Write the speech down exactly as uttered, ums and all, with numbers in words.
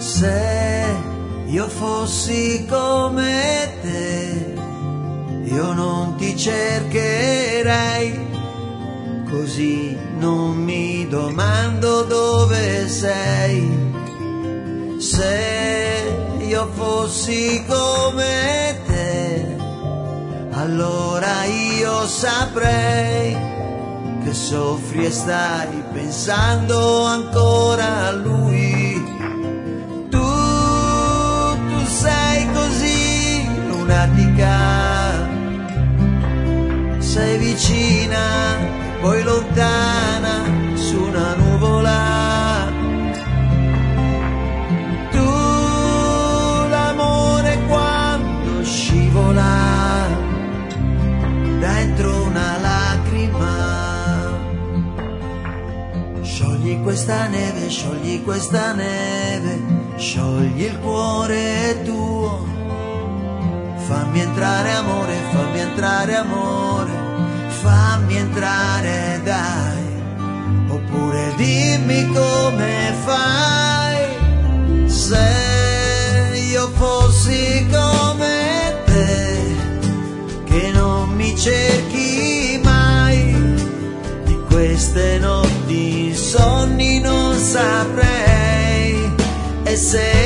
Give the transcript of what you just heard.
Se io fossi come te, io non ti cercherei, così non mi domando dove sei. Se io fossi come te, allora io saprei che soffri e stai pensando ancora a lui. Tu, tu sei così lunatica, sei vicina, poi lontana su una nuvola. Tu, l'amore quando scivola dentro una lacrima. Sciogli questa neve, sciogli questa neve, sciogli il cuore tuo. Fammi entrare amore, fammi entrare amore, fammi entrare dai, oppure dimmi come fai. Se io fossi come te, che non mi cerchi mai, di queste notti insonni non saprei. E se